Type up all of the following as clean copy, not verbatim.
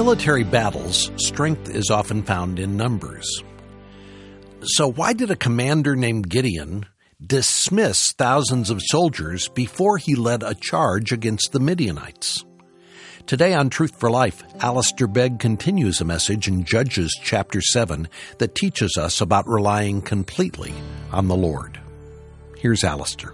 military battles, strength is often found in numbers. So why did a commander named Gideon dismiss thousands of soldiers before he led a charge against the Midianites? Today on Truth for Life, Alistair Begg continues a message in Judges chapter 7 that teaches us about relying completely on the Lord. Here's Alistair.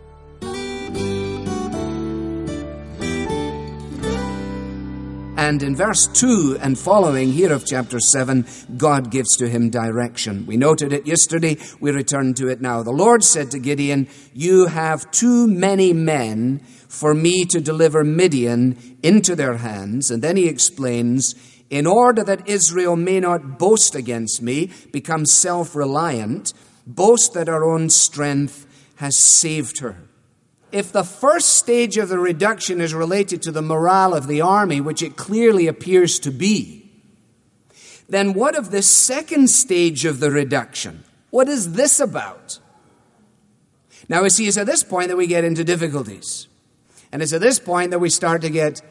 And in verse 2 and following here of chapter 7, God gives to him direction. We noted it yesterday, we return to it now. The Lord said to Gideon, "You have too many men for me to deliver Midian into their hands." And then he explains, "In order that Israel may not boast against me, become self-reliant, boast that our own strength has saved her." If the first stage of the reduction is related to the morale of the army, which it clearly appears to be, then what of the second stage of the reduction? What is this about? Now, we see it's at this point that we get into difficulties. And it's at this point that we start to get,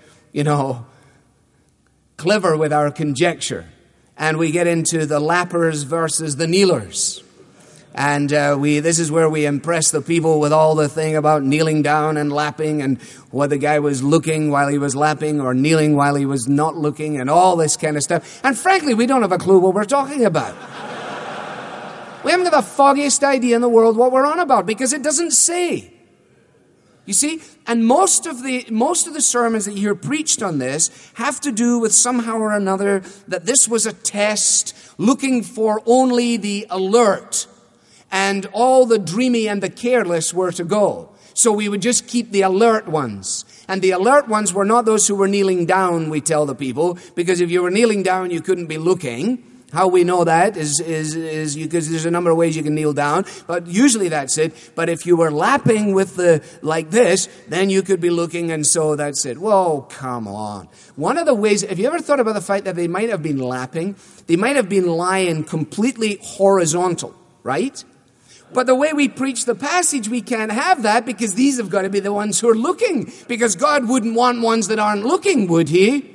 clever with our conjecture. And we get into the lappers versus the kneelers. And this is where we impress the people with all the thing about kneeling down and lapping and whether the guy was looking while he was lapping or kneeling while he was not looking and all this kind of stuff. And frankly, we don't have a clue what we're talking about. We haven't got the foggiest idea in the world what we're on about because it doesn't say. You see? And most of the sermons that you hear preached on this have to do with somehow or another that this was a test looking for only the alert. And all the dreamy and the careless were to go. So we would just keep the alert ones. And the alert ones were not those who were kneeling down, we tell the people. Because if you were kneeling down, you couldn't be looking. How we know that is because there's a number of ways you can kneel down. But usually that's it. But if you were lapping with like this, then you could be looking, and so that's it. Whoa, come on. One of the ways, have you ever thought about the fact that they might have been lapping? They might have been lying completely horizontal, right? But the way we preach the passage, we can't have that because these have got to be the ones who are looking. Because God wouldn't want ones that aren't looking, would he?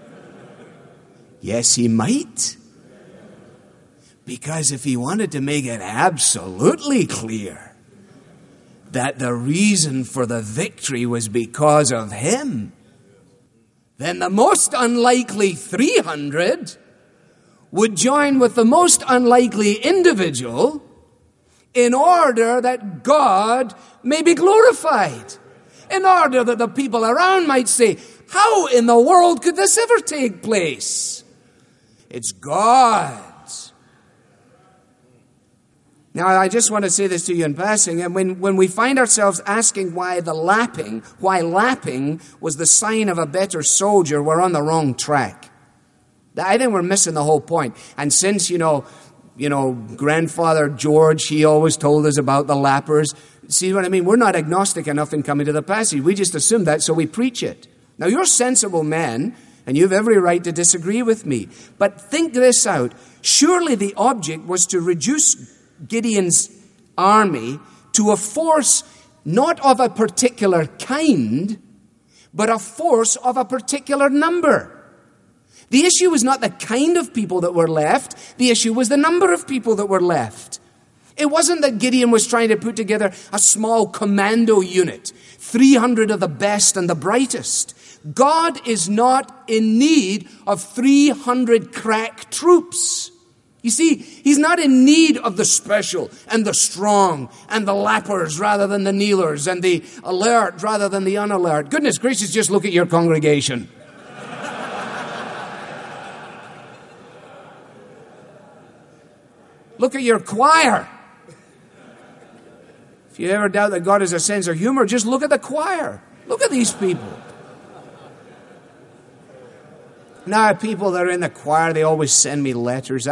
Yes, he might. Because if he wanted to make it absolutely clear that the reason for the victory was because of him, then the most unlikely 300 would join with the most unlikely individual in order that God may be glorified. In order that the people around might say, how in the world could this ever take place? It's God. Now, I just want to say this to you in passing. And when we find ourselves asking why lapping was the sign of a better soldier, we're on the wrong track. I think we're missing the whole point. And since, Grandfather George, he always told us about the lappers. See what I mean? We're not agnostic enough in coming to the passage. We just assume that, so we preach it. Now, you're sensible men, and you have every right to disagree with me. But think this out. Surely the object was to reduce Gideon's army to a force not of a particular kind, but a force of a particular number. The issue was not the kind of people that were left. The issue was the number of people that were left. It wasn't that Gideon was trying to put together a small commando unit, 300 of the best and the brightest. God is not in need of 300 crack troops. You see, he's not in need of the special and the strong and the lappers rather than the kneelers and the alert rather than the unalert. Goodness gracious, just look at your congregation. Look at your choir. If you ever doubt that God has a sense of humor, just look at the choir. Look at these people. Now, people that are in the choir, they always send me letters.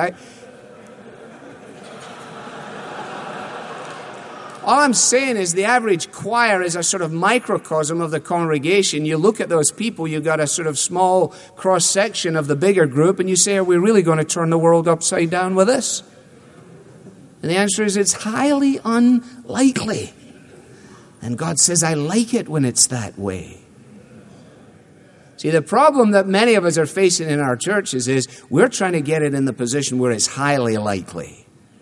All I'm saying is the average choir is a sort of microcosm of the congregation. You look at those people, you've got a sort of small cross-section of the bigger group, and you say, are we really going to turn the world upside down with this? And the answer is it's highly unlikely. And God says, I like it when it's that way. See, the problem that many of us are facing in our churches is we're trying to get it in the position where it's highly likely.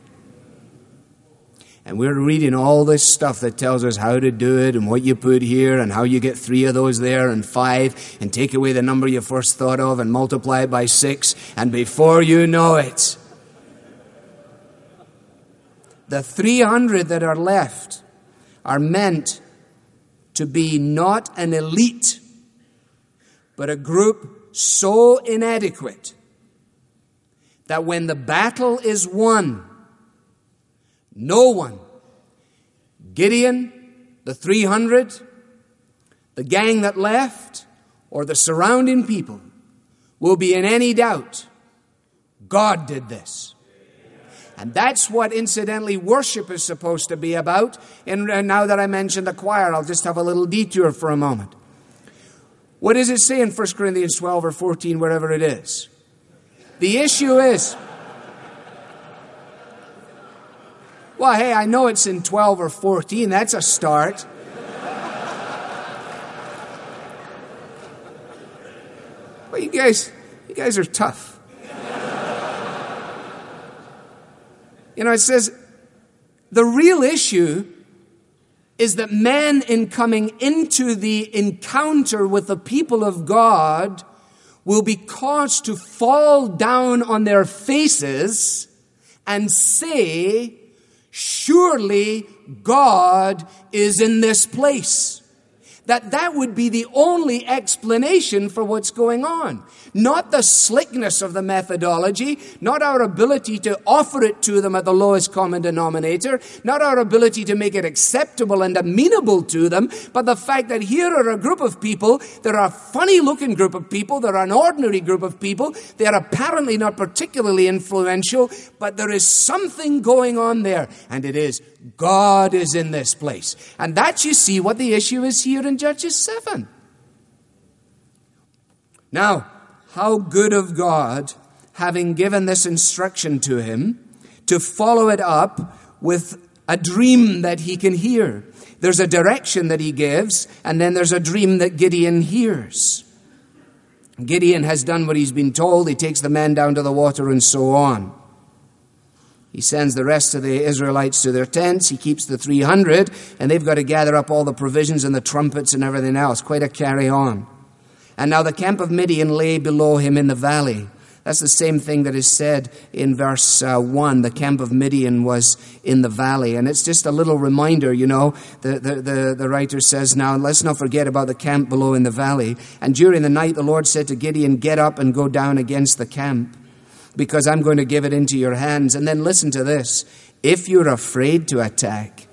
And we're reading all this stuff that tells us how to do it and what you put here and how you get 3 of those there and 5 and take away the number you first thought of and multiply it by 6. And before you know it, the 300 that are left are meant to be not an elite, but a group so inadequate that when the battle is won, no one, Gideon, the 300, the gang that left, or the surrounding people, will be in any doubt. God did this. And that's what, incidentally, worship is supposed to be about. And now that I mentioned the choir, I'll just have a little detour for a moment. What does it say in 1 Corinthians 12 or 14, wherever it is? The issue is... Well, hey, I know it's in 12 or 14. That's a start. Well, you guys are tough. You know, it says, the real issue is that men, in coming into the encounter with the people of God, will be caused to fall down on their faces and say, surely God is in this place. That would be the only explanation for what's going on. Not the slickness of the methodology, not our ability to offer it to them at the lowest common denominator, not our ability to make it acceptable and amenable to them, but the fact that here are a group of people, they're a funny-looking group of people, they're an ordinary group of people, they are apparently not particularly influential, but there is something going on there, and it is God is in this place. And that's, you see, what the issue is here in Judges 7. Now, how good of God, having given this instruction to him, to follow it up with a dream that he can hear. There's a direction that he gives, and then there's a dream that Gideon hears. Gideon has done what he's been told. He takes the men down to the water and so on. He sends the rest of the Israelites to their tents. He keeps the 300, and they've got to gather up all the provisions and the trumpets and everything else. Quite a carry on. And now the camp of Midian lay below him in the valley. That's the same thing that is said in verse 1. The camp of Midian was in the valley. And it's just a little reminder, you know. The writer says, now let's not forget about the camp below in the valley. And during the night the Lord said to Gideon, get up and go down against the camp, because I'm going to give it into your hands. And then listen to this. If you're afraid to attack,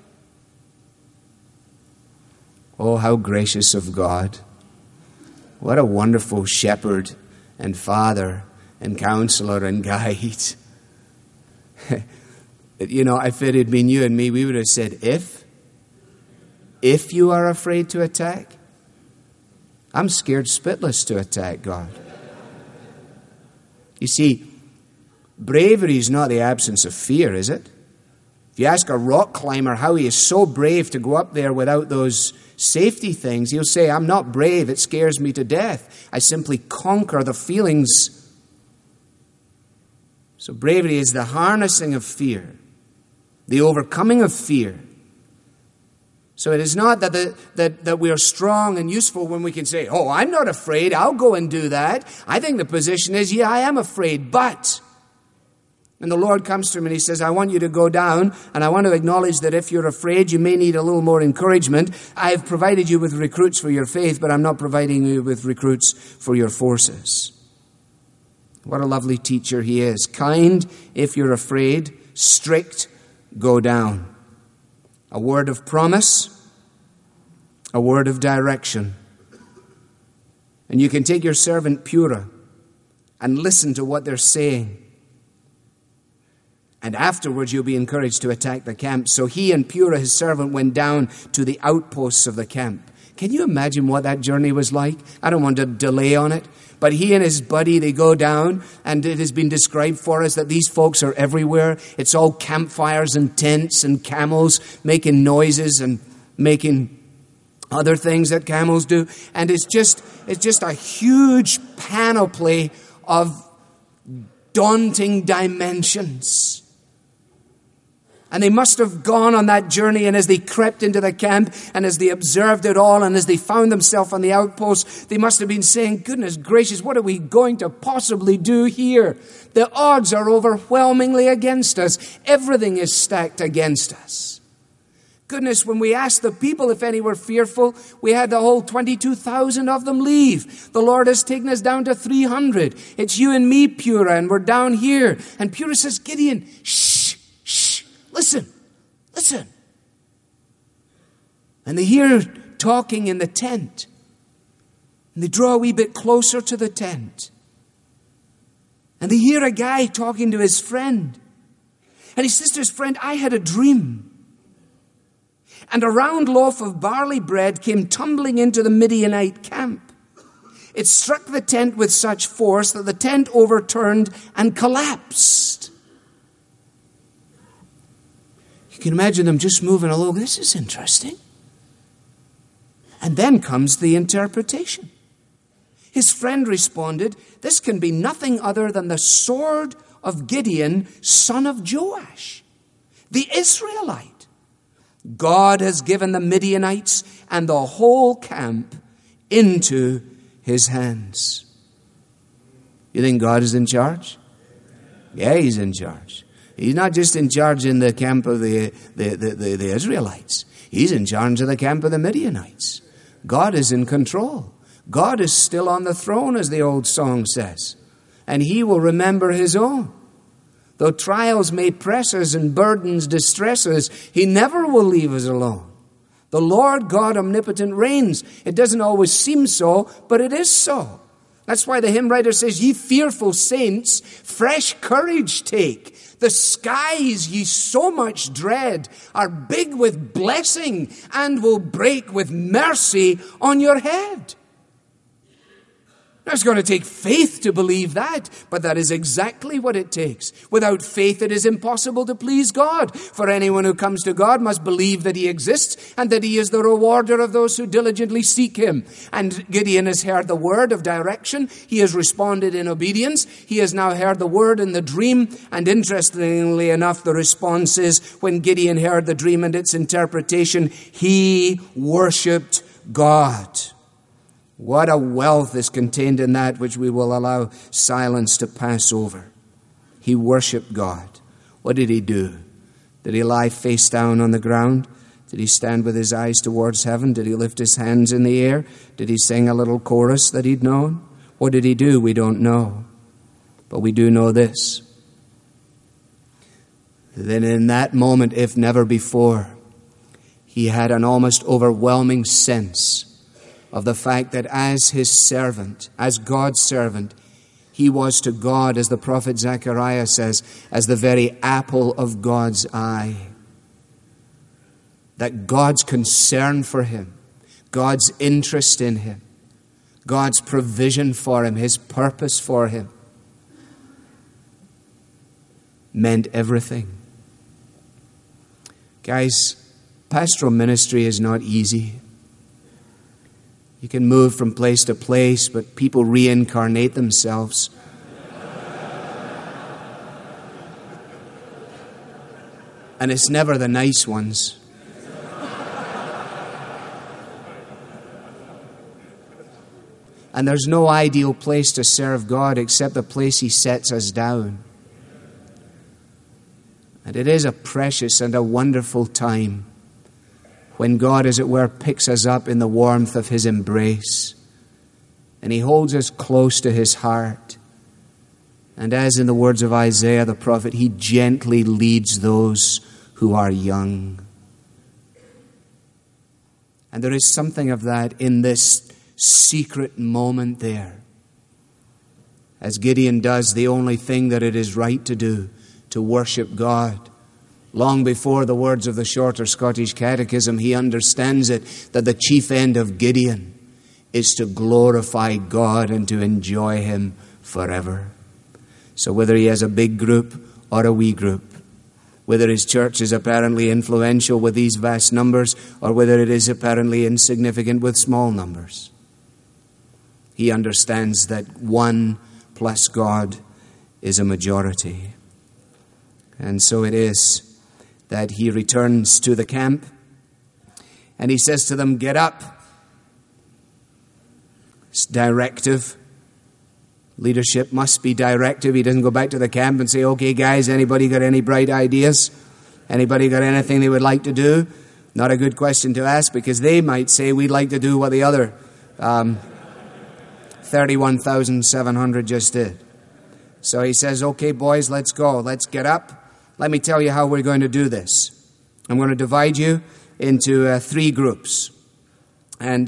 oh, how gracious of God. What a wonderful shepherd and father and counselor and guide. You know, if it had been you and me, we would have said, if you are afraid to attack, I'm scared spitless to attack, God. You see, bravery is not the absence of fear, is it? If you ask a rock climber how he is so brave to go up there without those safety things, he'll say, I'm not brave, it scares me to death. I simply conquer the feelings. So bravery is the harnessing of fear, the overcoming of fear. So it is not that we are strong and useful when we can say, oh, I'm not afraid, I'll go and do that. I think the position is, yeah, I am afraid, but... And the Lord comes to him and he says, I want you to go down, and I want to acknowledge that if you're afraid, you may need a little more encouragement. I've provided you with recruits for your faith, but I'm not providing you with recruits for your forces. What a lovely teacher he is. Kind if you're afraid, strict, go down. A word of promise, a word of direction. And you can take your servant Purah and listen to what they're saying. And afterwards you'll be encouraged to attack the camp. So he and Purah, his servant, went down to the outposts of the camp. Can you imagine what that journey was like? I don't want to delay on it. But he and his buddy, they go down, and it has been described for us that these folks are everywhere. It's all campfires and tents and camels making noises and making other things that camels do. And it's just a huge panoply of daunting dimensions. And they must have gone on that journey, and as they crept into the camp, and as they observed it all, and as they found themselves on the outpost, they must have been saying, goodness gracious, what are we going to possibly do here? The odds are overwhelmingly against us. Everything is stacked against us. Goodness, when we asked the people if any were fearful, we had the whole 22,000 of them leave. The Lord has taken us down to 300. It's you and me, Purah, and we're down here. And Purah says, Gideon, shh, listen. And they hear talking in the tent. And they draw a wee bit closer to the tent. And they hear a guy talking to his friend. And he says to his friend, I had a dream. And a round loaf of barley bread came tumbling into the Midianite camp. It struck the tent with such force that the tent overturned and collapsed. You can imagine them just moving along. This is interesting. And then comes the interpretation. His friend responded, this can be nothing other than the sword of Gideon, son of Joash, the Israelite. God has given the Midianites and the whole camp into his hands. You think God is in charge? Yeah, he's in charge. He's not just in charge in the camp of the Israelites. He's in charge of the camp of the Midianites. God is in control. God is still on the throne, as the old song says. And he will remember his own. Though trials may press us and burdens distress us, he never will leave us alone. The Lord God omnipotent reigns. It doesn't always seem so, but it is so. That's why the hymn writer says, ye fearful saints, fresh courage take. The skies ye so much dread are big with blessing and will break with mercy on your head. Now, it's going to take faith to believe that, but that is exactly what it takes. Without faith, it is impossible to please God. For anyone who comes to God must believe that he exists and that he is the rewarder of those who diligently seek him. And Gideon has heard the word of direction. He has responded in obedience. He has now heard the word in the dream. And interestingly enough, the response is when Gideon heard the dream and its interpretation, he worshipped God. What a wealth is contained in that which we will allow silence to pass over. He worshipped God. What did he do? Did he lie face down on the ground? Did he stand with his eyes towards heaven? Did he lift his hands in the air? Did he sing a little chorus that he'd known? What did he do? We don't know. But we do know this. Then in that moment, if never before, he had an almost overwhelming sense of the fact that as his servant, as God's servant, he was to God, as the prophet Zechariah says, as the very apple of God's eye. That God's concern for him, God's interest in him, God's provision for him, his purpose for him, meant everything. Guys, pastoral ministry is not easy. You can move from place to place, but people reincarnate themselves. And it's never the nice ones. And there's no ideal place to serve God except the place he sets us down. And it is a precious and a wonderful time when God, as it were, picks us up in the warmth of his embrace. And he holds us close to his heart. And as in the words of Isaiah the prophet, he gently leads those who are young. And there is something of that in this secret moment there. As Gideon does the only thing that it is right to do, to worship God. Long before the words of the shorter Scottish Catechism, he understands it, that the chief end of Gideon is to glorify God and to enjoy him forever. So whether he has a big group or a wee group, whether his church is apparently influential with these vast numbers or whether it is apparently insignificant with small numbers. He understands that one plus God is a majority. And so it is that he returns to the camp and he says to them, "Get up." It's directive. Leadership must be directive. He doesn't go back to the camp and say, "Okay, guys, anybody got any bright ideas? Anybody got anything they would like to do?" Not a good question to ask, because they might say, "We'd like to do what the other 31,700 just did." So he says, "Okay, boys, let's go. Let's get up. Let me tell you how we're going to do this. I'm going to divide you into 3 groups. And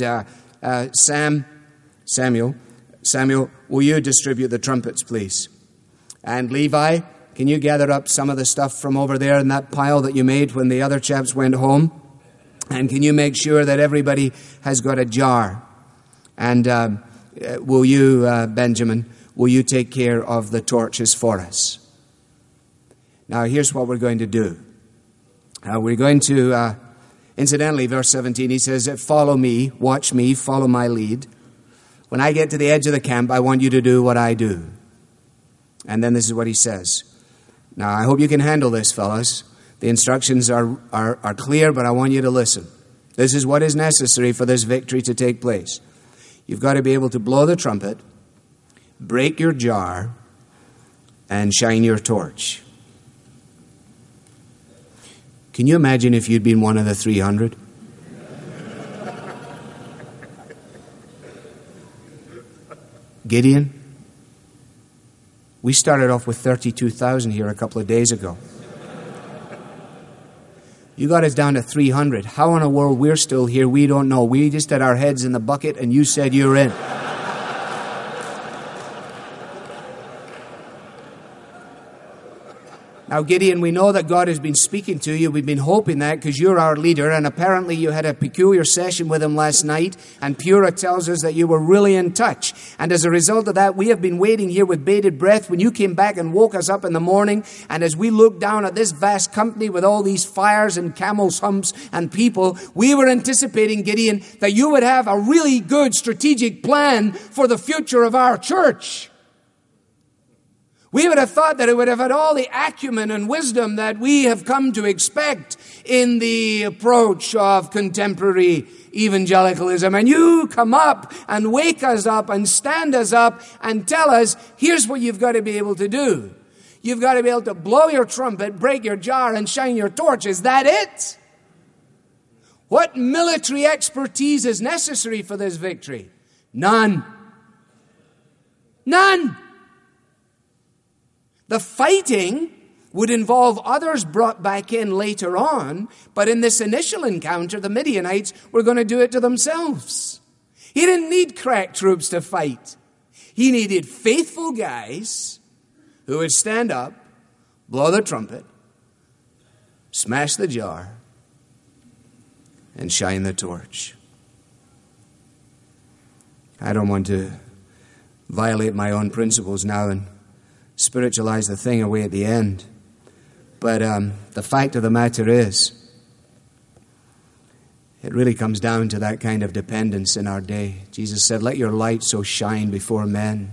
Samuel, will you distribute the trumpets, please? And Levi, can you gather up some of the stuff from over there in that pile that you made when the other chaps went home? And can you make sure that everybody has got a jar? And will you, Benjamin, will you take care of the torches for us?" Now, here's what we're going to do. We're going to, incidentally, verse 17, he says, "Follow me, watch me, follow my lead. When I get to the edge of the camp, I want you to do what I do." And then this is what he says. Now, I hope you can handle this, fellas. The instructions are clear, but I want you to listen. This is what is necessary for this victory to take place. You've got to be able to blow the trumpet, break your jar, and shine your torch. Can you imagine if you'd been one of the 300? Gideon, we started off with 32,000 here a couple of days ago. You got us down to 300. How in the world we're still here, we don't know. We just had our heads in the bucket and you said you're in. Now, Gideon, we know that God has been speaking to you. We've been hoping that because you're our leader, and apparently you had a peculiar session with him last night, and Pura tells us that you were really in touch. And as a result of that, we have been waiting here with bated breath when you came back and woke us up in the morning, and as we looked down at this vast company with all these fires and camels' humps and people, we were anticipating, Gideon, that you would have a really good strategic plan for the future of our church. We would have thought that it would have had all the acumen and wisdom that we have come to expect in the approach of contemporary evangelicalism. And you come up and wake us up and stand us up and tell us, here's what you've got to be able to do. You've got to be able to blow your trumpet, break your jar, and shine your torch. Is that it? What military expertise is necessary for this victory? None. None. The fighting would involve others brought back in later on, but in this initial encounter, the Midianites were going to do it to themselves. He didn't need crack troops to fight. He needed faithful guys who would stand up, blow the trumpet, smash the jar, and shine the torch. I don't want to violate my own principles now and spiritualize the thing away at the end. But the fact of the matter is, it really comes down to that kind of dependence in our day. Jesus said, "Let your light so shine before men."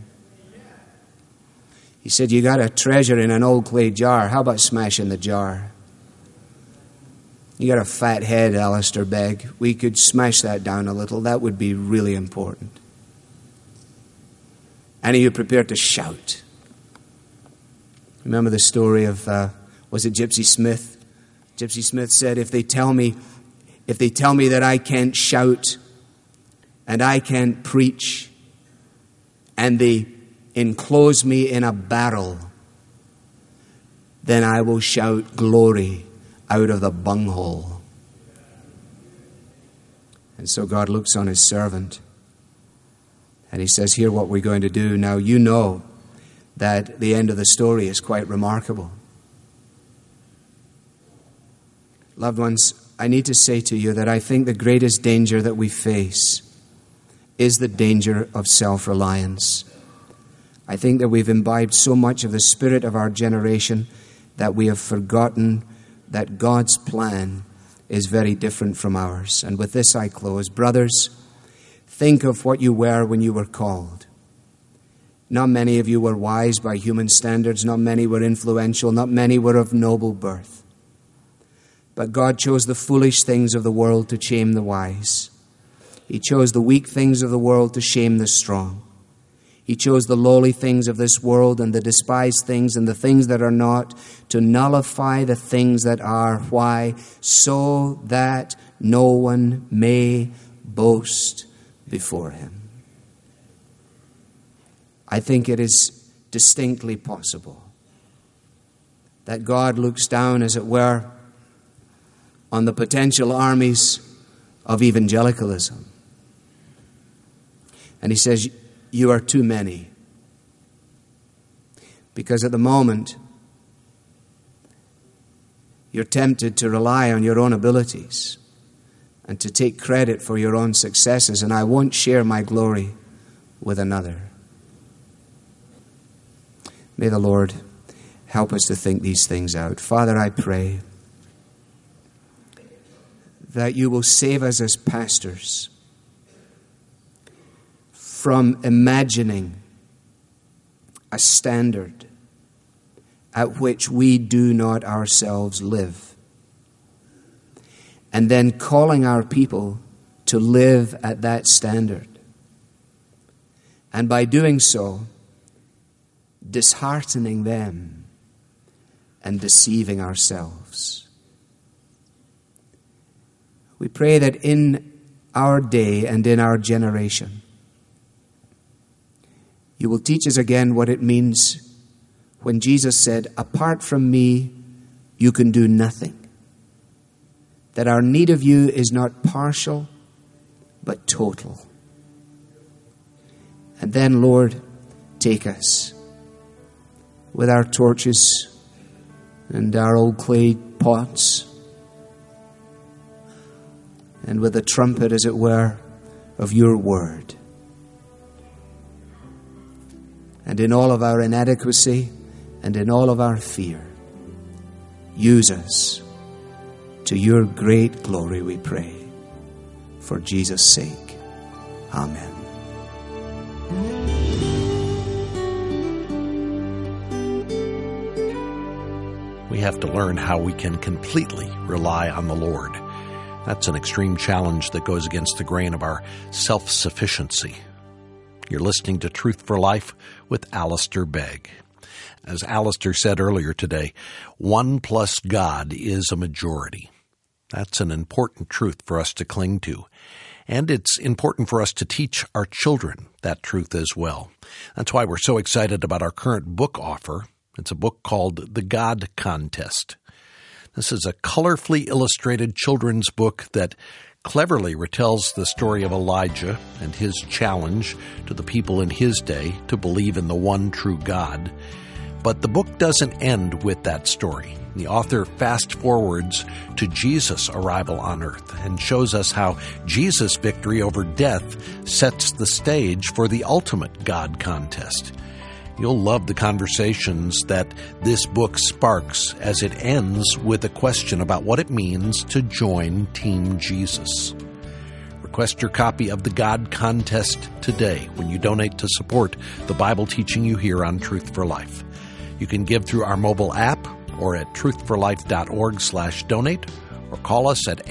He said, you got a treasure in an old clay jar. How about smashing the jar? You got a fat head, Alistair Begg. We could smash that down a little. That would be really important. And are you prepared to shout? Remember the story of, was it Gypsy Smith? Gypsy Smith said, if they tell me that I can't shout and I can't preach and they enclose me in a barrel, then I will shout glory out of the bunghole. And so God looks on his servant and he says, here what we're going to do. Now you know that the end of the story is quite remarkable. Loved ones, I need to say to you that I think the greatest danger that we face is the danger of self-reliance. I think that we've imbibed so much of the spirit of our generation that we have forgotten that God's plan is very different from ours. And with this I close. Brothers, think of what you were when you were called. Not many of you were wise by human standards. Not many were influential. Not many were of noble birth. But God chose the foolish things of the world to shame the wise. He chose the weak things of the world to shame the strong. He chose the lowly things of this world and the despised things and the things that are not to nullify the things that are. Why? So that no one may boast before him. I think it is distinctly possible that God looks down, as it were, on the potential armies of evangelicalism. And he says, you are too many. Because at the moment, you're tempted to rely on your own abilities and to take credit for your own successes, and I won't share my glory with another. May the Lord help us to think these things out. Father, I pray that you will save us as pastors from imagining a standard at which we do not ourselves live, and then calling our people to live at that standard. And by doing so, disheartening them and deceiving ourselves. We pray that in our day and in our generation, you will teach us again what it means when Jesus said, apart from me, you can do nothing. That our need of you is not partial, but total. And then, Lord, take us with our torches and our old clay pots, and with a trumpet, as it were, of your word. And in all of our inadequacy and in all of our fear, use us to your great glory, we pray. For Jesus' sake. Amen. We have to learn how we can completely rely on the Lord. That's an extreme challenge that goes against the grain of our self-sufficiency. You're listening to Truth for Life with Alistair Begg. As Alistair said earlier today, 1 plus God is a majority. That's an important truth for us to cling to. And it's important for us to teach our children that truth as well. That's why we're so excited about our current book offer. It's a book called The God Contest. This is a colorfully illustrated children's book that cleverly retells the story of Elijah and his challenge to the people in his day to believe in the one true God. But the book doesn't end with that story. The author fast forwards to Jesus' arrival on earth and shows us how Jesus' victory over death sets the stage for the ultimate God contest. You'll love the conversations that this book sparks as it ends with a question about what it means to join Team Jesus. Request your copy of the God Contest today when you donate to support the Bible teaching you hear on Truth for Life. You can give through our mobile app or at truthforlife.org/donate, or call us at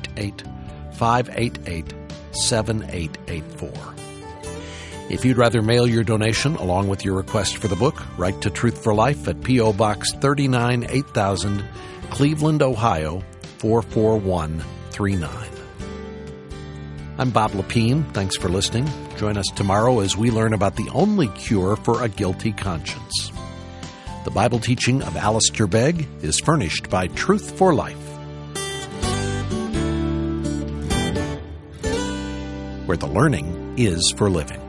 888-588-7884. If you'd rather mail your donation along with your request for the book, write to Truth for Life at P.O. Box 39 8000, Cleveland, Ohio 44139. I'm Bob Lepine. Thanks for listening. Join us tomorrow as we learn about the only cure for a guilty conscience. The Bible teaching of Alistair Begg is furnished by Truth for Life, where the learning is for living.